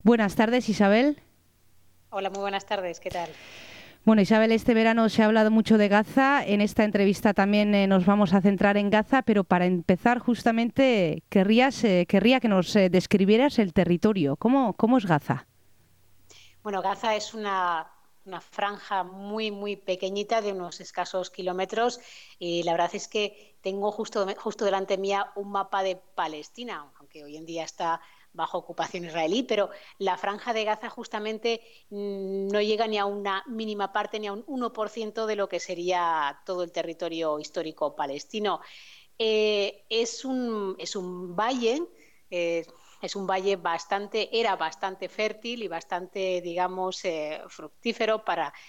Buenas tardes, Isabel. Hola, muy buenas tardes, ¿qué tal? Bueno, Isabel, este verano se ha hablado mucho de Gaza. En esta entrevista también nos vamos a centrar en Gaza, pero para empezar justamente querría que nos describieras el territorio. ¿Cómo es Gaza? Bueno, Gaza es una franja muy pequeñita de unos escasos kilómetros y la verdad es que tengo justo delante mía un mapa de Palestina, aunque hoy en día está bajo ocupación israelí, pero la franja de Gaza justamente no llega ni a una mínima parte, ni a un 1% de lo que sería todo el territorio histórico palestino. Es un valle, eh, es un valle era bastante fértil y bastante, digamos, fructífero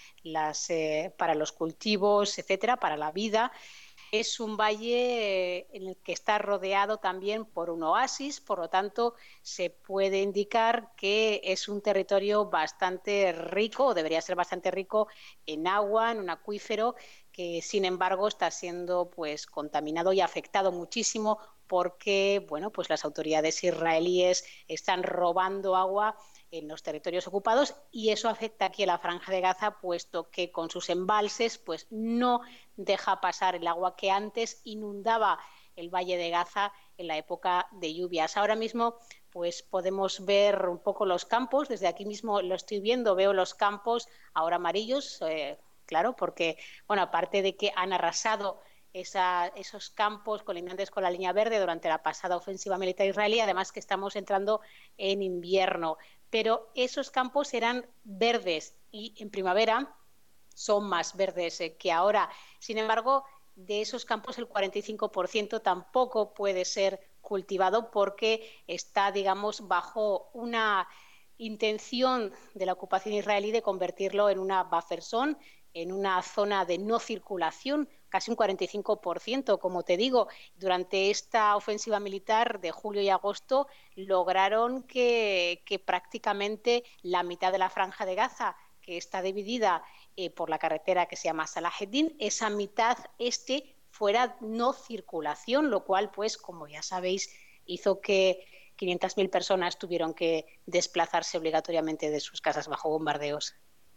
para los cultivos, etcétera, para la vida. Es un valle en el que está rodeado también por un oasis, por lo tanto, se puede indicar que es un territorio bastante rico, o debería ser bastante rico en agua, en un acuífero, que sin embargo está siendo pues contaminado y afectado muchísimo porque bueno, pues las autoridades israelíes están robando agua en los territorios ocupados y eso afecta aquí a la Franja de Gaza, puesto que con sus embalses pues no deja pasar el agua que antes inundaba el Valle de Gaza en la época de lluvias. Ahora mismo pues podemos ver un poco los campos, desde aquí mismo lo estoy viendo, veo los campos ahora amarillos, claro, porque bueno, aparte de que han arrasado esos campos colindantes con la línea verde durante la pasada ofensiva militar israelí, además que estamos entrando en invierno, pero esos campos eran verdes y en primavera son más verdes que ahora. Sin embargo, de esos campos el 45% tampoco puede ser cultivado porque está, digamos, bajo una intención de la ocupación israelí de convertirlo en una buffer zone, en una zona de no circulación, casi un 45%, como te digo. Durante esta ofensiva militar de julio y agosto lograron que prácticamente la mitad de la franja de Gaza, que está dividida por la carretera que se llama Salaheddin, esa mitad fuera no circulación, lo cual, pues, como ya sabéis, hizo que 500.000 personas tuvieron que desplazarse obligatoriamente de sus casas bajo bombardeos.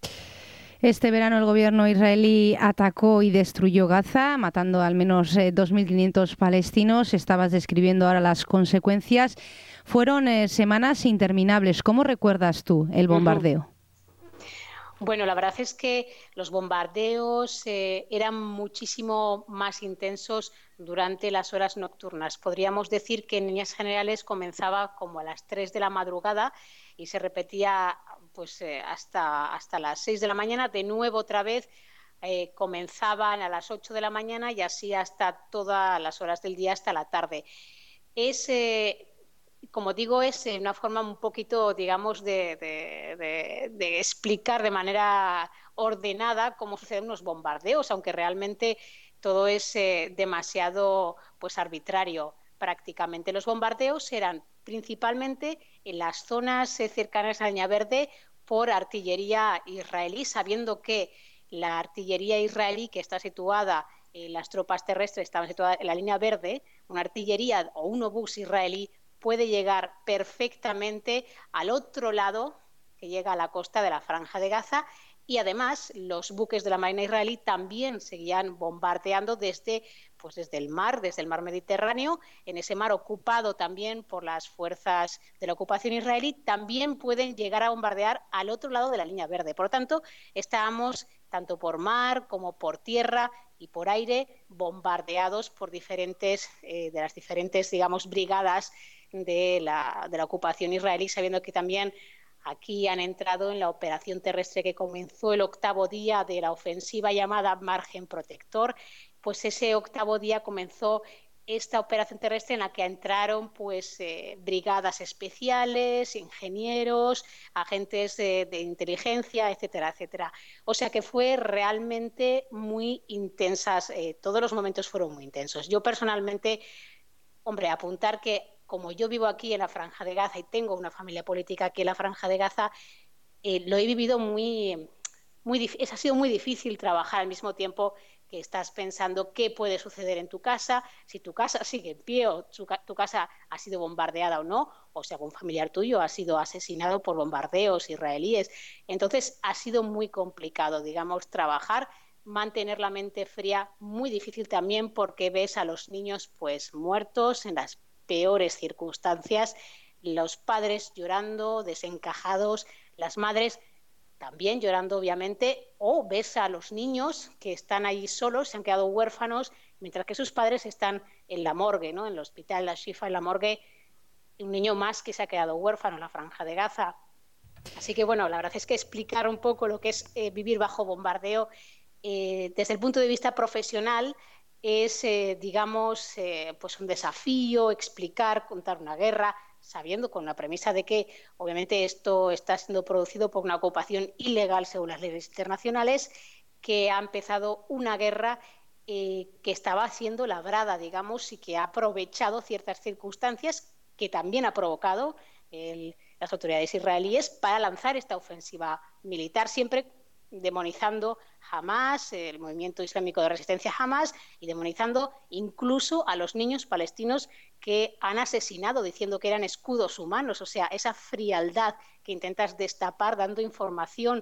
Este verano el gobierno israelí atacó y destruyó Gaza, matando al menos 2.500 palestinos. Estabas describiendo ahora las consecuencias. Fueron semanas interminables. ¿Cómo recuerdas tú el Uh -huh. bombardeo? Bueno, la verdad es que los bombardeos eran muchísimo más intensos durante las horas nocturnas. Podríamos decir que en líneas generales comenzaba como a las 3 de la madrugada y se repetía pues, hasta las 6 de la mañana. De nuevo, otra vez, comenzaban a las 8 de la mañana y así hasta todas las horas del día, hasta la tarde. Es como digo, es una forma un poquito, digamos, de explicar de manera ordenada cómo suceden unos bombardeos, aunque realmente todo es demasiado pues, arbitrario prácticamente. Los bombardeos eran principalmente en las zonas cercanas a la línea verde por artillería israelí, sabiendo que la artillería israelí que está situada, las tropas terrestres estaban situadas en la línea verde, una artillería o un obús israelí puede llegar perfectamente al otro lado, que llega a la costa de la Franja de Gaza, y además los buques de la Marina israelí también seguían bombardeando desde el mar Mediterráneo, en ese mar ocupado también por las fuerzas de la ocupación israelí, también pueden llegar a bombardear al otro lado de la línea verde. Por lo tanto, estábamos tanto por mar como por tierra y por aire bombardeados por de las diferentes, digamos, brigadas de la ocupación israelí, sabiendo que también aquí han entrado en la operación terrestre que comenzó el 8º día de la ofensiva llamada Margen Protector. Pues ese 8º día comenzó esta operación terrestre en la que entraron pues brigadas especiales, ingenieros, agentes de inteligencia, etcétera, etcétera. O sea que fue realmente muy intensas, todos los momentos fueron muy intensos. Yo personalmente, hombre, apuntar que como yo vivo aquí en la Franja de Gaza y tengo una familia política aquí en la Franja de Gaza, lo he vivido ha sido muy difícil trabajar al mismo tiempo que estás pensando qué puede suceder en tu casa, si tu casa sigue en pie o tu casa ha sido bombardeada o no, o si algún familiar tuyo ha sido asesinado por bombardeos israelíes. Entonces ha sido muy complicado, digamos, trabajar, mantener la mente fría, muy difícil también porque ves a los niños pues muertos en las peores circunstancias, los padres llorando, desencajados, las madres también llorando, obviamente, o ves a los niños que están ahí solos, se han quedado huérfanos, mientras que sus padres están en la morgue, ¿no? En el hospital, la Shifa, en la morgue, un niño más que se ha quedado huérfano en la Franja de Gaza. Así que, bueno, la verdad es que explicar un poco lo que es vivir bajo bombardeo desde el punto de vista profesional es, digamos, pues un desafío, explicar, contar una guerra, sabiendo con la premisa de que obviamente esto está siendo producido por una ocupación ilegal según las leyes internacionales, que ha empezado una guerra que estaba siendo labrada, digamos, y que ha aprovechado ciertas circunstancias que también ha provocado las autoridades israelíes para lanzar esta ofensiva militar, siempre demonizando Hamás, el movimiento islámico de resistencia Hamás, y demonizando incluso a los niños palestinos que han asesinado diciendo que eran escudos humanos. O sea, esa frialdad que intentas destapar dando información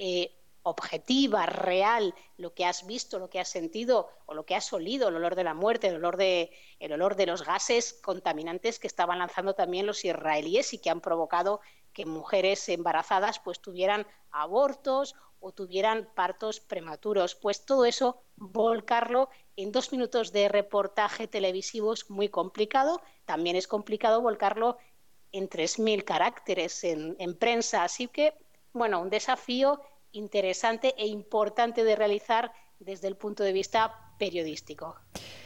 objetiva, real, lo que has visto, lo que has sentido o lo que has olido, el olor de la muerte, el olor de los gases contaminantes que estaban lanzando también los israelíes y que han provocado que mujeres embarazadas pues tuvieran abortos o tuvieran partos prematuros. Pues todo eso, volcarlo en 2 minutos de reportaje televisivo es muy complicado. También es complicado volcarlo en 3.000 caracteres en prensa. Así que, bueno, un desafío interesante e importante de realizar desde el punto de vista periodístico.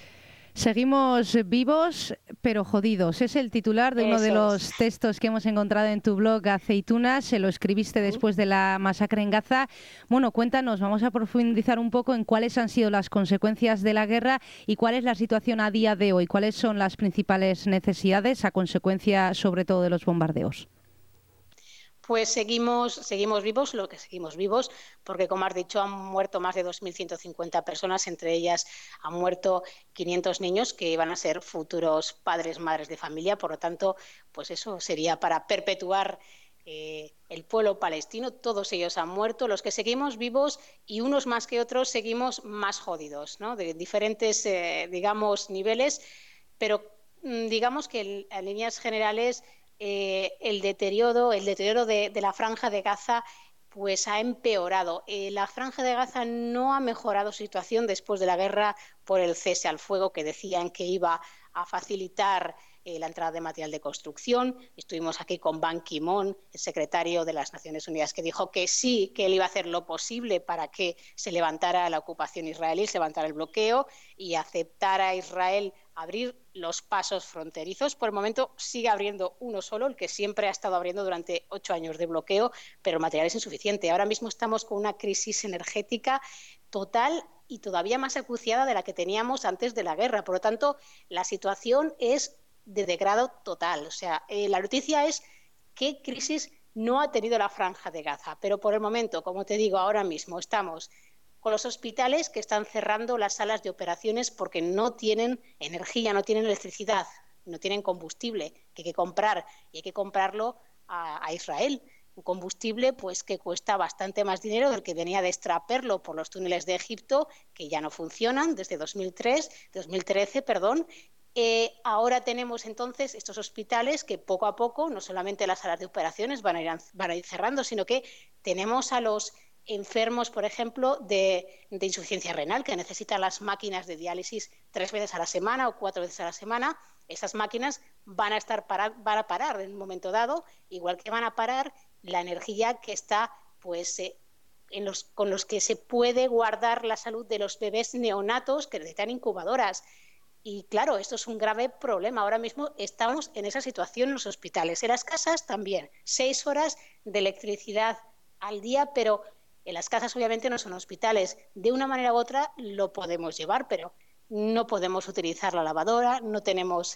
Seguimos vivos, pero jodidos. Es el titular de uno de los textos que hemos encontrado en tu blog, Aceitunas. Se lo escribiste después de la masacre en Gaza. Bueno, cuéntanos, vamos a profundizar un poco en cuáles han sido las consecuencias de la guerra y cuál es la situación a día de hoy. ¿Cuáles son las principales necesidades a consecuencia, sobre todo, de los bombardeos? Pues seguimos vivos, lo que seguimos vivos, porque como has dicho, han muerto más de 2.150 personas, entre ellas han muerto 500 niños que iban a ser futuros padres, madres de familia. Por lo tanto, pues eso sería para perpetuar el pueblo palestino. Todos ellos han muerto, los que seguimos vivos y unos más que otros seguimos más jodidos, ¿no? De diferentes, digamos, niveles, pero digamos que en líneas generales el deterioro de la Franja de Gaza pues ha empeorado. La Franja de Gaza no ha mejorado su situación después de la guerra por el cese al fuego que decían que iba a facilitar la entrada de material de construcción. Estuvimos aquí con Ban Ki-moon, el secretario de las Naciones Unidas, que dijo que sí, que él iba a hacer lo posible para que se levantara la ocupación israelí, se levantara el bloqueo y aceptara a Israel abrir los pasos fronterizos. Por el momento sigue abriendo uno solo, el que siempre ha estado abriendo durante 8 años de bloqueo, pero el material es insuficiente. Ahora mismo estamos con una crisis energética total y todavía más acuciada de la que teníamos antes de la guerra. Por lo tanto, la situación es de degrado total. O sea, la noticia es qué crisis no ha tenido la Franja de Gaza. Pero por el momento, como te digo, ahora mismo estamos con los hospitales que están cerrando las salas de operaciones porque no tienen energía, no tienen electricidad, no tienen combustible que hay que comprar y hay que comprarlo a Israel. Un combustible pues que cuesta bastante más dinero del que venía de extraperlo por los túneles de Egipto, que ya no funcionan desde 2013. Ahora tenemos entonces estos hospitales que poco a poco, no solamente las salas de operaciones van a ir cerrando, sino que tenemos a los enfermos, por ejemplo, de insuficiencia renal, que necesitan las máquinas de diálisis 3 veces a la semana o 4 veces a la semana. Esas máquinas van a parar en un momento dado, igual que van a parar la energía que está pues con los que se puede guardar la salud de los bebés neonatos que necesitan incubadoras. Y claro, esto es un grave problema. Ahora mismo estamos en esa situación en los hospitales. En las casas también, 6 horas de electricidad al día, pero en las casas obviamente no son hospitales. De una manera u otra lo podemos llevar, pero no podemos utilizar la lavadora, no tenemos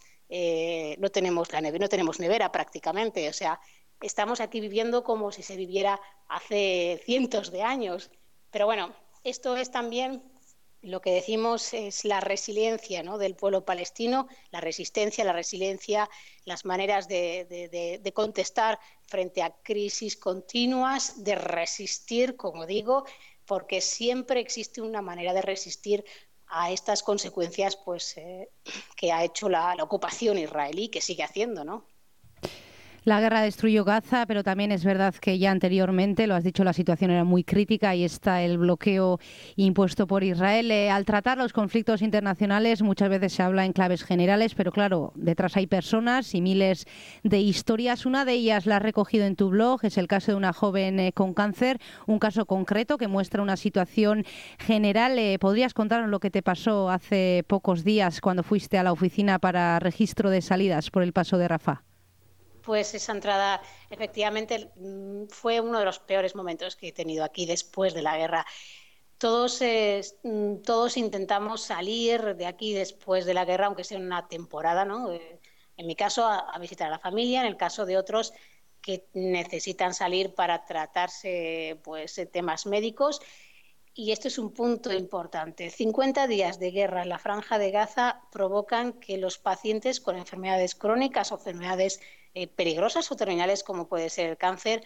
nevera prácticamente. O sea, estamos aquí viviendo como si se viviera hace cientos de años. Pero bueno, esto es también lo que decimos es la resiliencia, ¿no?, del pueblo palestino, la resistencia, la resiliencia, las maneras de contestar frente a crisis continuas, de resistir, como digo, porque siempre existe una manera de resistir a estas consecuencias, pues, que ha hecho la ocupación israelí, que sigue haciendo, ¿no? La guerra destruyó Gaza, pero también es verdad que ya anteriormente, lo has dicho, la situación era muy crítica y está el bloqueo impuesto por Israel. Al tratar los conflictos internacionales muchas veces se habla en claves generales, pero claro, detrás hay personas y miles de historias. Una de ellas la has recogido en tu blog, es el caso de una joven con cáncer, un caso concreto que muestra una situación general. ¿Podrías contarnos lo que te pasó hace pocos días cuando fuiste a la oficina para registro de salidas por el paso de Rafah? Pues esa entrada efectivamente fue uno de los peores momentos que he tenido aquí después de la guerra. Todos intentamos salir de aquí después de la guerra, aunque sea una temporada, ¿no? En mi caso, a visitar a la familia, en el caso de otros que necesitan salir para tratarse, pues, temas médicos. Y esto es un punto importante. 50 días de guerra en la Franja de Gaza provocan que los pacientes con enfermedades crónicas o enfermedades peligrosas o terminales, como puede ser el cáncer,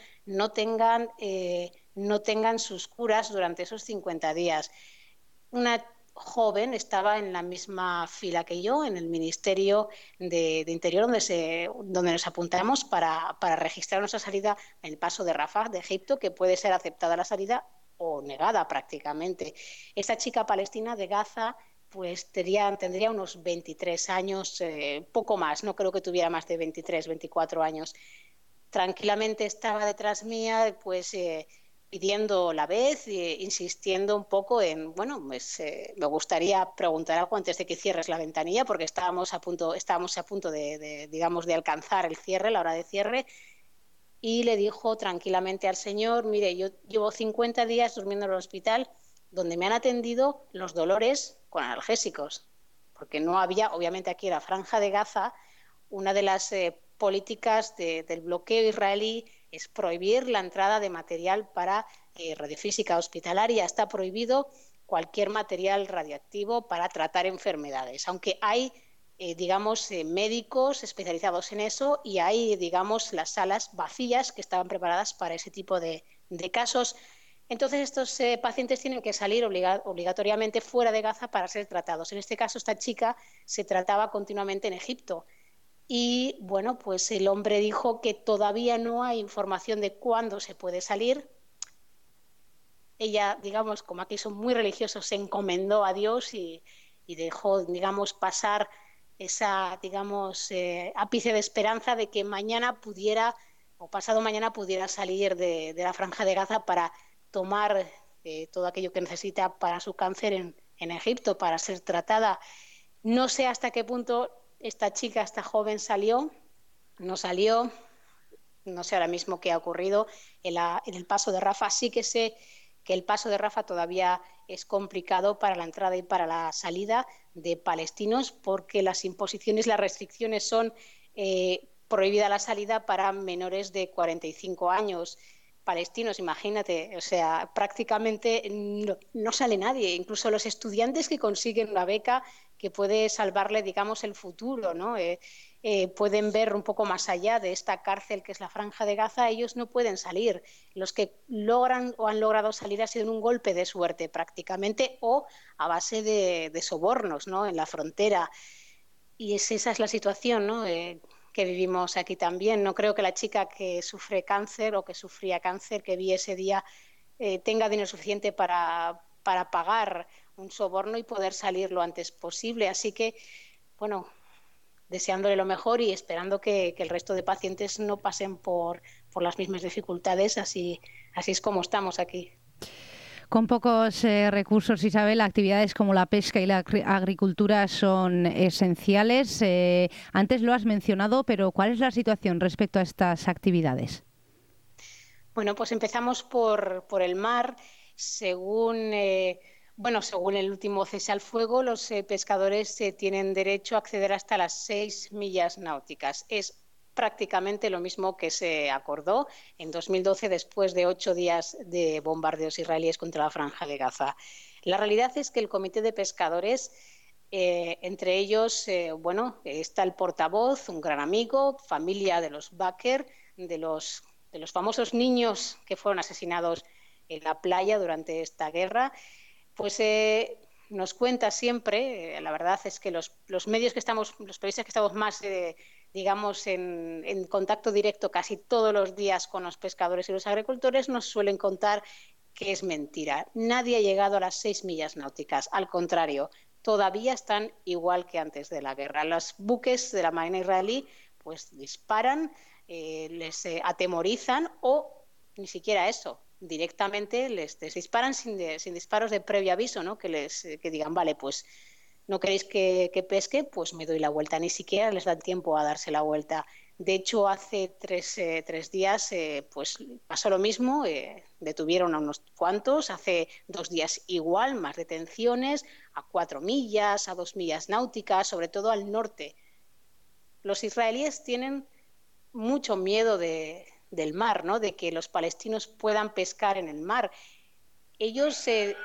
no tengan sus curas durante esos 50 días. Una joven estaba en la misma fila que yo, en el Ministerio de Interior, donde nos apuntamos para registrar nuestra salida en el paso de Rafah, de Egipto, que puede ser aceptada la salida o negada prácticamente. Esta chica palestina de Gaza pues tendría unos 23 años, poco más, no creo que tuviera más de 23, 24 años. Tranquilamente estaba detrás mía, pues pidiendo la vez, insistiendo un poco en, bueno, pues me gustaría preguntar algo antes de que cierres la ventanilla, porque estábamos a punto digamos, de alcanzar el cierre, la hora de cierre. Y le dijo tranquilamente al señor: mire, yo llevo 50 días durmiendo en el hospital donde me han atendido los dolores con analgésicos, porque no había, obviamente aquí en la Franja de Gaza, una de las políticas del bloqueo israelí es prohibir la entrada de material para radiofísica hospitalaria. Está prohibido cualquier material radioactivo para tratar enfermedades, aunque hay digamos, médicos especializados en eso, y hay, digamos, las salas vacías que estaban preparadas para ese tipo de casos. Entonces estos pacientes tienen que salir obligatoriamente fuera de Gaza para ser tratados. En este caso, esta chica se trataba continuamente en Egipto. Y bueno, pues el hombre dijo que todavía no hay información de cuándo se puede salir. Ella, digamos, como aquí son muy religiosos, se encomendó a Dios y dejó, digamos, pasar esa, digamos, ápice de esperanza de que mañana pudiera, o pasado mañana pudiera salir de la Franja de Gaza para tomar todo aquello que necesita para su cáncer en Egipto, para ser tratada. No sé hasta qué punto esta chica, esta joven no salió, no sé ahora mismo qué ha ocurrido en el paso de Rafah. Sí que sé que el paso de Rafah todavía es complicado para la entrada y para la salida de palestinos, porque las imposiciones, las restricciones son prohibida la salida para menores de 45 años palestinos, imagínate, o sea, prácticamente no sale nadie, incluso los estudiantes que consiguen una beca que puede salvarle, digamos, el futuro, ¿no? Pueden ver un poco más allá de esta cárcel que es la Franja de Gaza. Ellos no pueden salir. Los que logran o han logrado salir ha sido en un golpe de suerte prácticamente, o a base de sobornos, ¿no?, en la frontera. Y esa es la situación, ¿no?, que vivimos aquí también. No creo que la chica que sufre cáncer o que sufría cáncer que vi ese día tenga dinero suficiente para pagar un soborno y poder salir lo antes posible. Así que, bueno, deseándole lo mejor y esperando que el resto de pacientes no pasen por las mismas dificultades. Así es como estamos aquí. Con pocos recursos, Isabel, actividades como la pesca y la agricultura son esenciales. Antes lo has mencionado, pero ¿cuál es la situación respecto a estas actividades? Bueno, pues empezamos por el mar. Según el último cese al fuego, los pescadores tienen derecho a acceder hasta las 6 millas náuticas. Es prácticamente lo mismo que se acordó en 2012, después de 8 días de bombardeos israelíes contra la Franja de Gaza. La realidad es que el Comité de Pescadores, entre ellos, está el portavoz, un gran amigo, familia de los Baker, de los famosos niños que fueron asesinados en la playa durante esta guerra, pues nos cuenta siempre, la verdad es que los medios que estamos, los periodistas que estamos más, digamos, en contacto directo casi todos los días con los pescadores y los agricultores, nos suelen contar que es mentira. Nadie ha llegado a las 6 millas náuticas, al contrario, todavía están igual que antes de la guerra. Los buques de la Marina israelí pues disparan, les atemorizan o ni siquiera eso, directamente les disparan sin disparos de previo aviso, ¿no? Que digan, vale, pues no queréis que pesque, pues me doy la vuelta. Ni siquiera les dan tiempo a darse la vuelta. De hecho, hace tres días pues pasó lo mismo, detuvieron a unos cuantos, hace 2 días igual, más detenciones, a 4 millas, a 2 millas náuticas, sobre todo al norte. Los israelíes tienen mucho miedo del mar, ¿no? De que los palestinos puedan pescar en el mar. Ellos se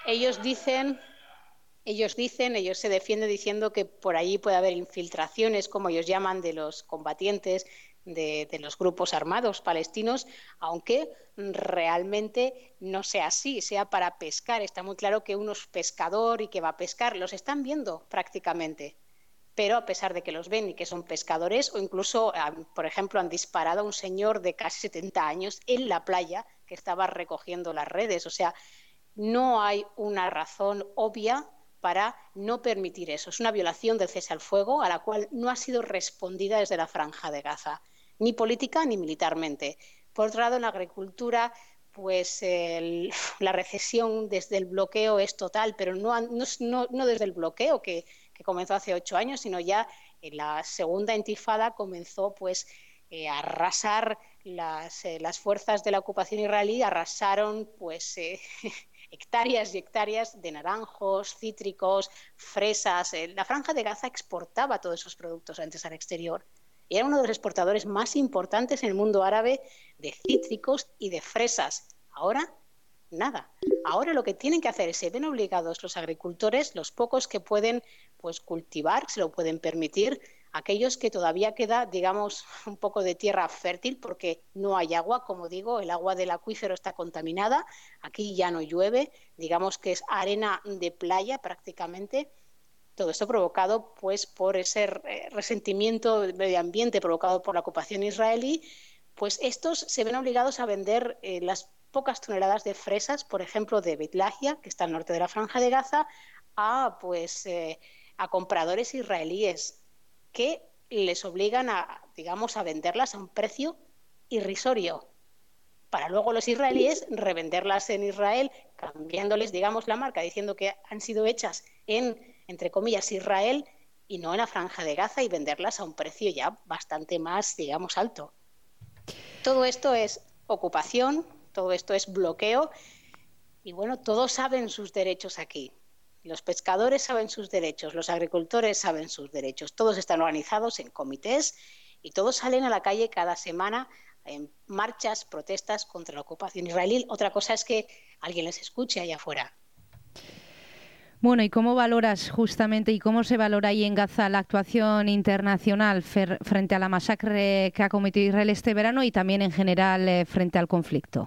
defienden diciendo que por allí puede haber infiltraciones, como ellos llaman, de los combatientes de los grupos armados palestinos, aunque realmente no sea así, sea para pescar. Está muy claro que uno es pescador y que va a pescar. Los están viendo prácticamente. Pero a pesar de que los ven y que son pescadores, o incluso, por ejemplo, han disparado a un señor de casi 70 años en la playa que estaba recogiendo las redes. O sea, no hay una razón obvia para no permitir eso. Es una violación del cese al fuego a la cual no ha sido respondida desde la Franja de Gaza, ni política ni militarmente. Por otro lado, en la agricultura, pues la recesión desde el bloqueo es total, pero no desde el bloqueo que comenzó hace 8 años, sino ya en la segunda intifada comenzó pues a arrasar las fuerzas de la ocupación israelí, arrasaron pues hectáreas y hectáreas de naranjos, cítricos, fresas. La Franja de Gaza exportaba todos esos productos antes al exterior. Y era uno de los exportadores más importantes en el mundo árabe de cítricos y de fresas. Ahora, nada. Ahora lo que tienen que hacer es, se ven obligados los agricultores, los pocos que pueden pues cultivar, se lo pueden permitir, aquellos que todavía queda, digamos, un poco de tierra fértil porque no hay agua, como digo, el agua del acuífero está contaminada, aquí ya no llueve, digamos que es arena de playa prácticamente. Todo esto provocado pues por ese resentimiento del medio ambiente provocado por la ocupación israelí, pues estos se ven obligados a vender las pocas toneladas de fresas, por ejemplo, de Beit Lahia, que está al norte de la Franja de Gaza, a compradores israelíes que les obligan digamos, a venderlas a un precio irrisorio, para luego los israelíes revenderlas en Israel, cambiándoles, digamos, la marca, diciendo que han sido hechas en, entre comillas, Israel y no en la Franja de Gaza, y venderlas a un precio ya bastante más, digamos, alto. Todo esto es ocupación, todo esto es bloqueo, y bueno, todos saben sus derechos aquí. Los pescadores saben sus derechos, los agricultores saben sus derechos, todos están organizados en comités y todos salen a la calle cada semana en marchas, protestas contra la ocupación israelí. Otra cosa es que alguien les escuche allá afuera. Bueno, ¿y cómo valoras justamente y cómo se valora ahí en Gaza la actuación internacional frente a la masacre que ha cometido Israel este verano y también en general frente al conflicto?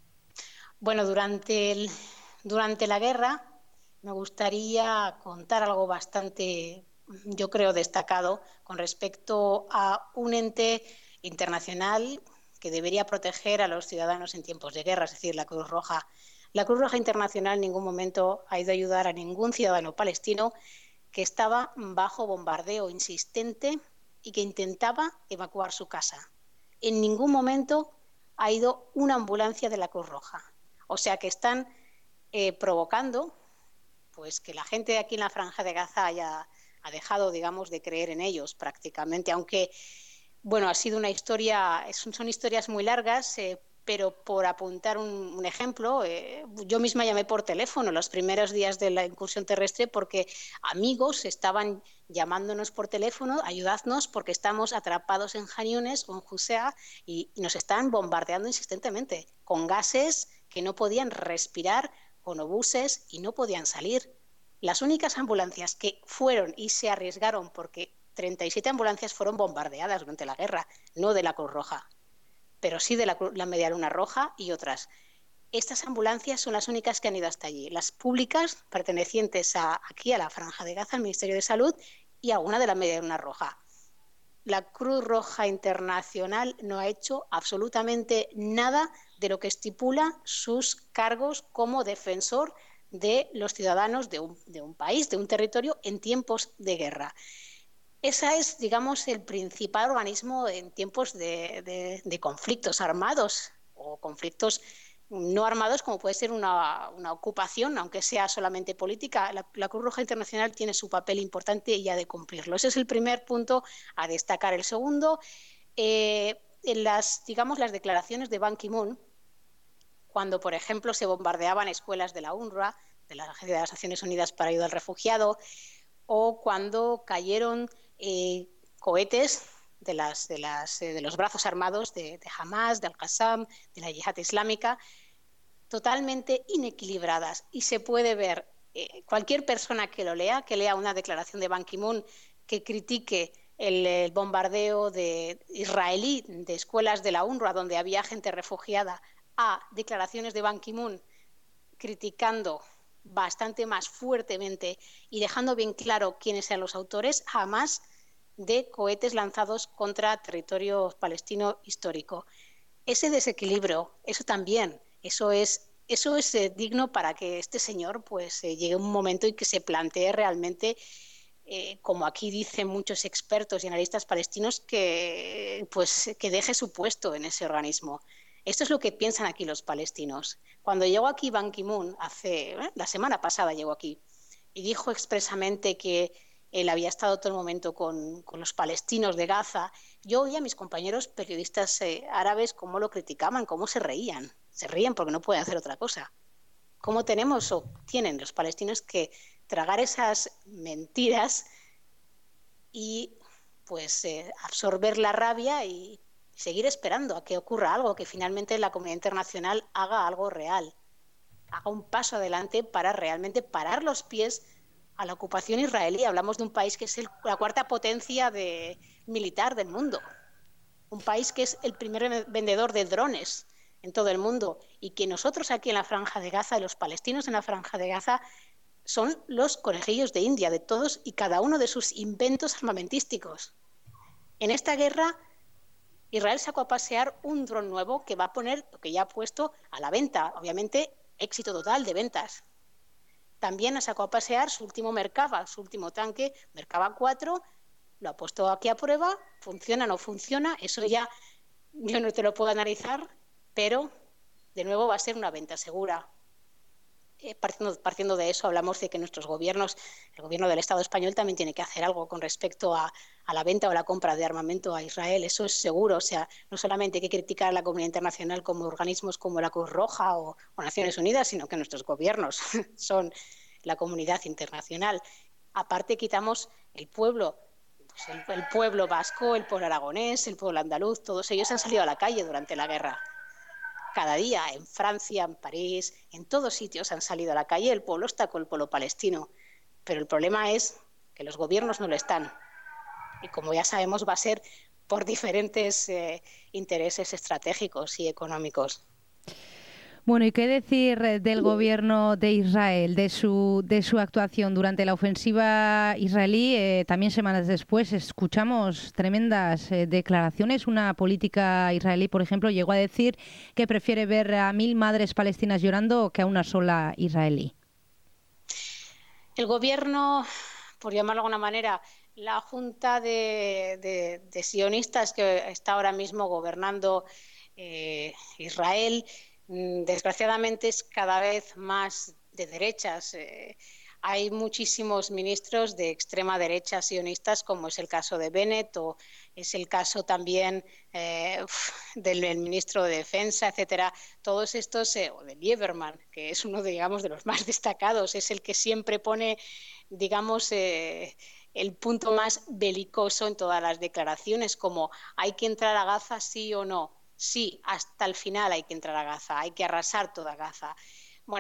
Bueno, durante la guerra me gustaría contar algo bastante, yo creo, destacado con respecto a un ente internacional que debería proteger a los ciudadanos en tiempos de guerra, es decir, la Cruz Roja. La Cruz Roja Internacional en ningún momento ha ido a ayudar a ningún ciudadano palestino que estaba bajo bombardeo insistente y que intentaba evacuar su casa. En ningún momento ha ido una ambulancia de la Cruz Roja. O sea que están provocando pues que la gente aquí en la Franja de Gaza ha dejado, digamos, de creer en ellos prácticamente, aunque, bueno, ha sido una historia, son historias muy largas, pero por apuntar un ejemplo, yo misma llamé por teléfono los primeros días de la incursión terrestre porque amigos estaban llamándonos por teléfono, ayudadnos porque estamos atrapados en Khan Younis o en Husea y nos están bombardeando insistentemente con gases que no podían respirar con obuses y no podían salir. Las únicas ambulancias que fueron y se arriesgaron, porque 37 ambulancias fueron bombardeadas durante la guerra, no de la Cruz Roja, pero sí de la Media Luna Roja y otras. Estas ambulancias son las únicas que han ido hasta allí. Las públicas, pertenecientes aquí a la Franja de Gaza, al Ministerio de Salud, y a una de la Media Luna Roja. La Cruz Roja Internacional no ha hecho absolutamente nada de lo que estipula sus cargos como defensor de los ciudadanos de un país, de un territorio en tiempos de guerra. Ese es, digamos, el principal organismo en tiempos de conflictos armados o conflictos no armados, como puede ser una ocupación, aunque sea solamente política. La Cruz Roja Internacional tiene su papel importante y ha de cumplirlo. Ese es el primer punto a destacar. El segundo, en las declaraciones de Ban Ki-moon, cuando, por ejemplo, se bombardeaban escuelas de la UNRWA, de la Agencia de las Naciones Unidas para Ayuda al Refugiado, o cuando cayeron cohetes de los brazos armados de Hamas, de Al-Qassam, de la Yihad Islámica, totalmente inequilibradas. Y se puede ver, cualquier persona que lea una declaración de Ban Ki-moon que critique el bombardeo israelí de escuelas de la UNRWA donde había gente refugiada, a declaraciones de Ban Ki-moon criticando bastante más fuertemente y dejando bien claro quiénes eran los autores, jamás, de cohetes lanzados contra territorio palestino histórico. Ese desequilibrio, eso es digno para que este señor llegue un momento y que se plantee realmente, como aquí dicen muchos expertos y analistas palestinos, que deje su puesto en ese organismo. Esto es lo que piensan aquí los palestinos. Cuando llegó aquí Ban Ki-moon, la semana pasada llegó aquí, y dijo expresamente que él había estado todo el momento con los palestinos de Gaza, yo oía a mis compañeros periodistas árabes cómo lo criticaban, cómo se reían. Se ríen porque no pueden hacer otra cosa. ¿Cómo tenemos o tienen los palestinos que tragar esas mentiras y absorber la rabia y seguir esperando a que ocurra algo, que finalmente la comunidad internacional haga algo real, haga un paso adelante para realmente parar los pies a la ocupación israelí? Hablamos de un país que es la cuarta potencia militar del mundo, un país que es el primer vendedor de drones en todo el mundo, y que nosotros aquí en la Franja de Gaza, los palestinos en la Franja de Gaza, son los conejillos de India de todos y cada uno de sus inventos armamentísticos. En esta guerra, Israel sacó a pasear un dron nuevo que va a poner, que ya ha puesto a la venta, obviamente éxito total de ventas. También sacó a pasear su último Merkava, su último tanque, Merkava 4, lo ha puesto aquí a prueba, funciona o no funciona, eso ya yo no te lo puedo analizar, pero de nuevo va a ser una venta segura. Partiendo de eso, hablamos de que nuestros gobiernos, el gobierno del Estado español también tiene que hacer algo con respecto a la venta o la compra de armamento a Israel. Eso es seguro. O sea, no solamente hay que criticar a la comunidad internacional como organismos como la Cruz Roja o Naciones Unidas, sino que nuestros gobiernos son la comunidad internacional. Aparte, quitamos el pueblo, el pueblo vasco, el pueblo aragonés, el pueblo andaluz, todos ellos han salido a la calle durante la guerra. Cada día, en Francia, en París, en todos sitios han salido a la calle. El pueblo está con el pueblo palestino, pero el problema es que los gobiernos no lo están. Y como ya sabemos, va a ser por diferentes intereses estratégicos y económicos. Bueno, ¿y qué decir del gobierno de Israel, de su actuación durante la ofensiva israelí? También semanas después escuchamos tremendas declaraciones. Una política israelí, por ejemplo, llegó a decir que prefiere ver a 1000 madres palestinas llorando que a una sola israelí. El gobierno, por llamarlo de alguna manera, la junta de sionistas que está ahora mismo gobernando Israel, desgraciadamente es cada vez más de derechas. Hay muchísimos ministros de extrema derecha sionistas, como es el caso de Bennett o es el caso también del ministro de Defensa, etcétera. Todos estos, o de Lieberman, que es uno de los más destacados, es el que siempre pone, el punto más belicoso en todas las declaraciones, como hay que entrar a Gaza sí o no. Sí, hasta el final hay que entrar a Gaza, hay que arrasar toda Gaza. Bueno,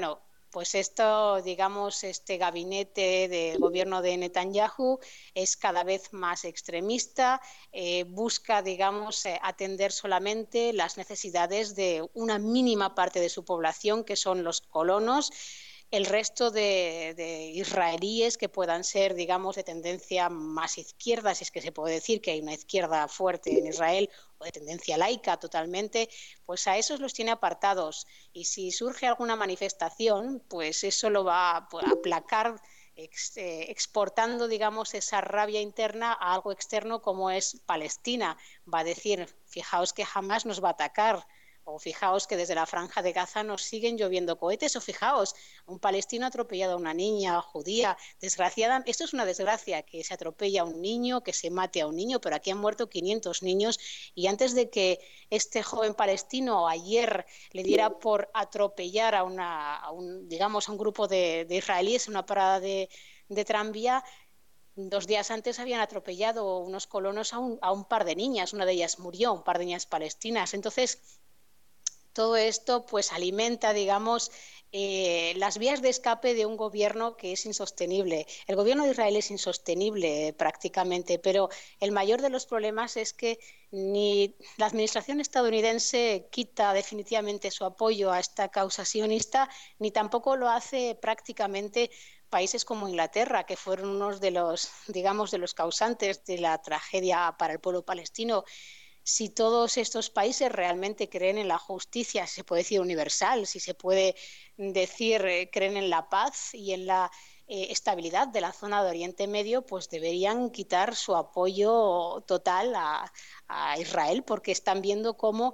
Pues esto, digamos, este gabinete del gobierno de Netanyahu es cada vez más extremista, busca, digamos, atender solamente las necesidades de una mínima parte de su población, que son los colonos. El resto de israelíes que puedan ser, digamos, de tendencia más izquierda, si es que se puede decir que hay una izquierda fuerte en Israel, o de tendencia laica totalmente, pues a esos los tiene apartados. Y si surge alguna manifestación, pues eso lo va a aplacar exportando, digamos, esa rabia interna a algo externo como es Palestina. Va a decir, fijaos que jamás nos va a atacar, o fijaos que desde la Franja de Gaza nos siguen lloviendo cohetes, o fijaos, un palestino ha atropellado a una niña judía, desgraciada. Esto es una desgracia, que se atropella a un niño, que se mate a un niño, pero aquí han muerto 500 niños, y antes de que este joven palestino ayer le diera por atropellar a un grupo de israelíes en una parada de tranvía, 2 días antes habían atropellado unos colonos a un par de niñas, una de ellas murió, un par de niñas palestinas. Entonces, todo esto pues alimenta, digamos, las vías de escape de un gobierno que es insostenible. El gobierno de Israel es insostenible prácticamente, pero el mayor de los problemas es que ni la administración estadounidense quita definitivamente su apoyo a esta causa sionista, ni tampoco lo hace prácticamente países como Inglaterra, que fueron unos de los, digamos, de los causantes de la tragedia para el pueblo palestino. Si todos estos países realmente creen en la justicia, si se puede decir universal, si se puede decir creen en la paz y en la estabilidad de la zona de Oriente Medio, pues deberían quitar su apoyo total a Israel, porque están viendo cómo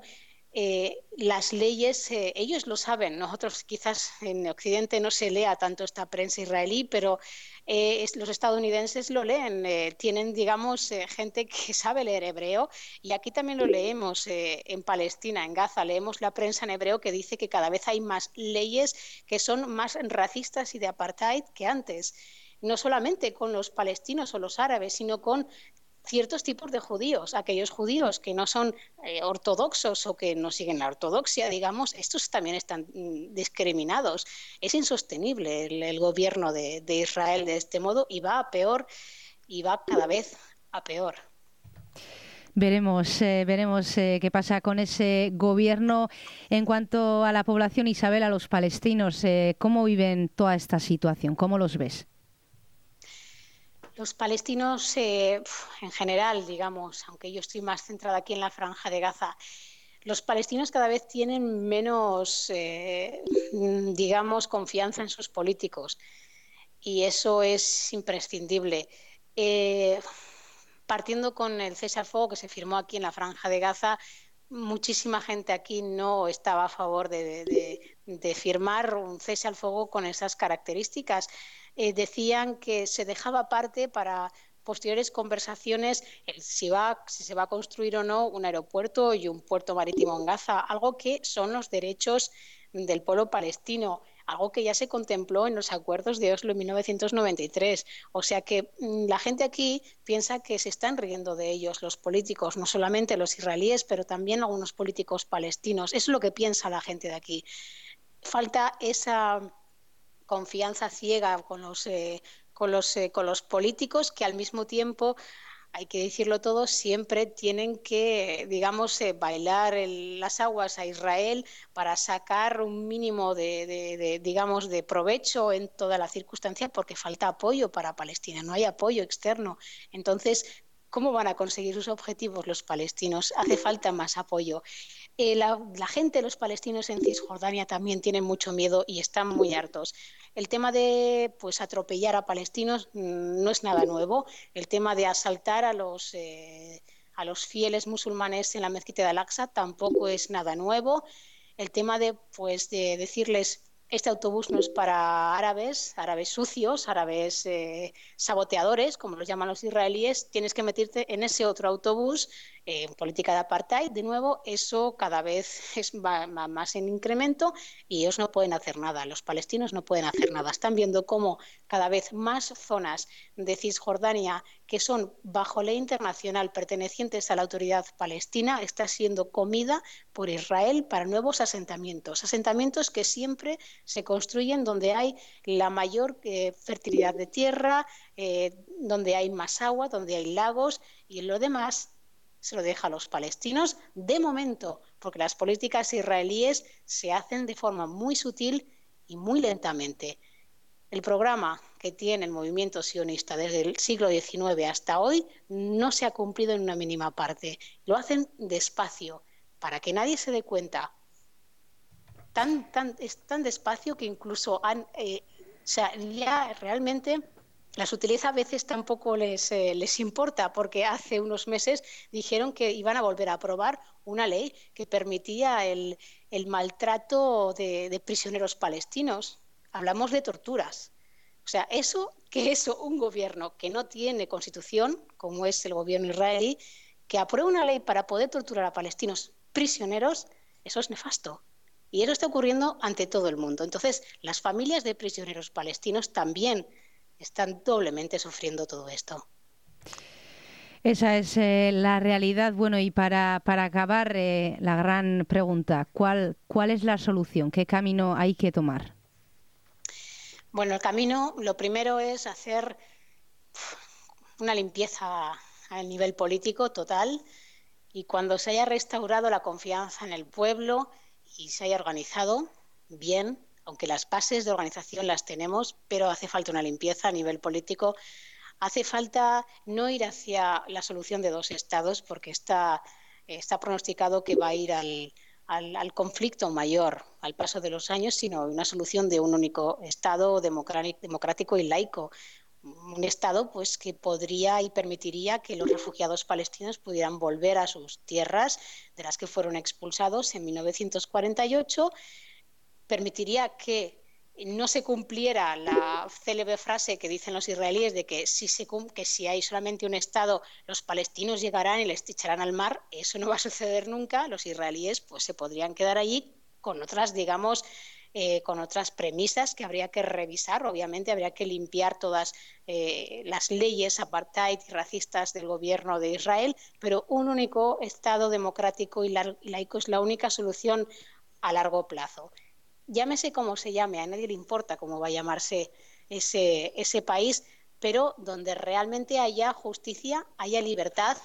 las leyes, ellos lo saben. Nosotros quizás en Occidente no se lea tanto esta prensa israelí, pero los estadounidenses lo leen, tienen, digamos, gente que sabe leer hebreo, y aquí también lo leemos en Palestina, en Gaza, leemos la prensa en hebreo que dice que cada vez hay más leyes que son más racistas y de apartheid que antes, no solamente con los palestinos o los árabes, sino con ciertos tipos de judíos, aquellos judíos que no son ortodoxos o que no siguen la ortodoxia, digamos, estos también están discriminados. Es insostenible el gobierno de Israel de este modo, y va a peor, y va cada vez a peor. Veremos qué pasa con ese gobierno. En cuanto a la población, Isabel, a los palestinos, ¿cómo viven toda esta situación? ¿Cómo los ves? Los palestinos, en general, digamos, aunque yo estoy más centrada aquí en la Franja de Gaza, los palestinos cada vez tienen menos, digamos, confianza en sus políticos, y eso es imprescindible. Partiendo con el cese al fuego que se firmó aquí en la Franja de Gaza, muchísima gente aquí no estaba a favor de firmar un cese al fuego con esas características. Decían que se dejaba aparte para posteriores conversaciones si se va a construir o no un aeropuerto y un puerto marítimo en Gaza, algo que son los derechos del pueblo palestino, algo que ya se contempló en los acuerdos de Oslo en 1993. O sea que la gente aquí piensa que se están riendo de ellos los políticos, no solamente los israelíes, pero también algunos políticos palestinos. Eso es lo que piensa la gente de aquí. Falta esa confianza ciega con los políticos, que al mismo tiempo, hay que decirlo todo, siempre tienen que, digamos, bailar las aguas a Israel para sacar un mínimo digamos, de provecho en toda la circunstancia, porque falta apoyo para Palestina, no hay apoyo externo. Entonces, ¿cómo van a conseguir sus objetivos los palestinos? Hace falta más apoyo. La gente, los palestinos en Cisjordania, también tienen mucho miedo y están muy hartos. El tema de atropellar a palestinos no es nada nuevo. El tema de asaltar a los fieles musulmanes en la mezquita de Al-Aqsa tampoco es nada nuevo. El tema de decirles: este autobús no es para árabes sucios, árabes saboteadores, como los llaman los israelíes, tienes que meterte en ese otro autobús política de apartheid, de nuevo, eso cada vez va más en incremento y ellos no pueden hacer nada, los palestinos no pueden hacer nada. Están viendo cómo cada vez más zonas de Cisjordania que son bajo ley internacional pertenecientes a la autoridad palestina está siendo comida por Israel para nuevos asentamientos que siempre se construyen donde hay la mayor fertilidad de tierra, donde hay más agua, donde hay lagos, y lo demás se lo deja a los palestinos de momento, porque las políticas israelíes se hacen de forma muy sutil y muy lentamente. El programa que tiene el movimiento sionista desde el siglo XIX hasta hoy no se ha cumplido en una mínima parte. Lo hacen despacio, para que nadie se dé cuenta. Es tan despacio que incluso ya realmente la sutileza a veces tampoco les importa, porque hace unos meses dijeron que iban a volver a aprobar una ley que permitía el maltrato de prisioneros palestinos. Hablamos de torturas. O sea, un gobierno que no tiene constitución, como es el gobierno israelí, que apruebe una ley para poder torturar a palestinos prisioneros, eso es nefasto. Y eso está ocurriendo ante todo el mundo. Entonces, las familias de prisioneros palestinos también están doblemente sufriendo todo esto. Esa es la realidad. Bueno, y para acabar, la gran pregunta, ¿cuál es la solución? ¿Qué camino hay que tomar? Bueno, el camino, lo primero es hacer una limpieza a nivel político total, y cuando se haya restaurado la confianza en el pueblo y se haya organizado bien, aunque las bases de organización las tenemos, pero hace falta una limpieza a nivel político. Hace falta no ir hacia la solución de dos estados, porque está pronosticado que va a ir al conflicto mayor al paso de los años, sino una solución de un único estado democrático y laico. Un estado pues que podría y permitiría que los refugiados palestinos pudieran volver a sus tierras de las que fueron expulsados en 1948, permitiría que no se cumpliera la célebre frase que dicen los israelíes de que si hay solamente un Estado, los palestinos llegarán y les echarán al mar. Eso no va a suceder nunca. Los israelíes pues se podrían quedar allí con otras, digamos, con otras premisas que habría que revisar. Obviamente habría que limpiar todas las leyes apartheid y racistas del gobierno de Israel, pero un único Estado democrático y laico es la única solución a largo plazo. Llámese como se llame, a nadie le importa cómo va a llamarse ese país, pero donde realmente haya justicia, haya libertad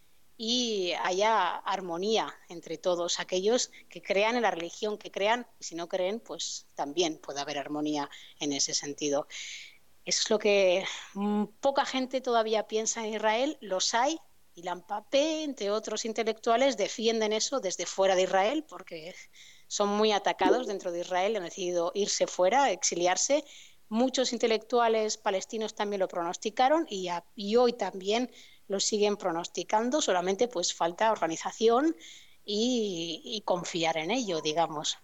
y haya armonía entre todos aquellos que crean en la religión que crean, y si no creen, pues también puede haber armonía en ese sentido. Eso es lo que poca gente todavía piensa en Israel, los hay, y Lampapé, entre otros intelectuales, defienden eso desde fuera de Israel, porque son muy atacados dentro de Israel, han decidido irse fuera, exiliarse. Muchos intelectuales palestinos también lo pronosticaron y hoy también lo siguen pronosticando, solamente pues falta organización y confiar en ello, digamos.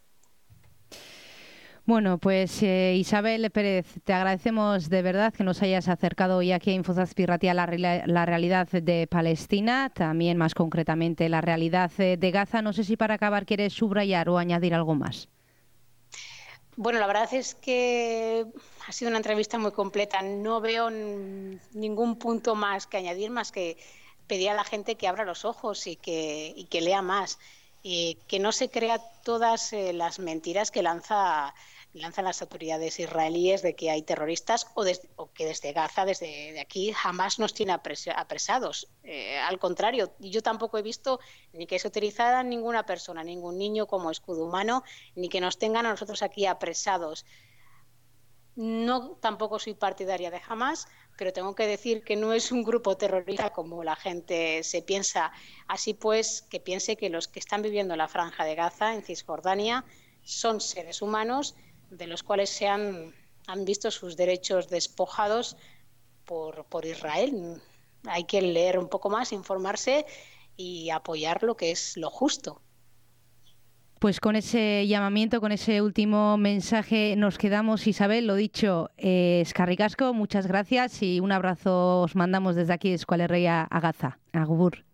Bueno, pues Isabel Pérez, te agradecemos de verdad que nos hayas acercado hoy aquí a Infozazpi Ratia la realidad de Palestina, también más concretamente la realidad de Gaza. No sé si para acabar quieres subrayar o añadir algo más. Bueno, la verdad es que ha sido una entrevista muy completa. No veo ningún punto más que añadir, más que pedir a la gente que abra los ojos y que lea más. Que no se crea todas las mentiras que lanzan las autoridades israelíes de que hay terroristas o que desde Gaza, desde aquí, jamás nos tiene apresados. Al contrario, yo tampoco he visto ni que se utilizara ninguna persona, ningún niño como escudo humano, ni que nos tengan a nosotros aquí apresados. No, tampoco soy partidaria de Hamás, pero tengo que decir que no es un grupo terrorista como la gente se piensa. Así pues, que piense que los que están viviendo en la Franja de Gaza, en Cisjordania, son seres humanos de los cuales han visto sus derechos despojados por Israel. Hay que leer un poco más, informarse y apoyar lo que es lo justo. Pues con ese llamamiento, con ese último mensaje nos quedamos. Isabel, lo dicho, eskerrik asko, muchas gracias y un abrazo os mandamos desde aquí de Euskal Herria a Gaza. Agur.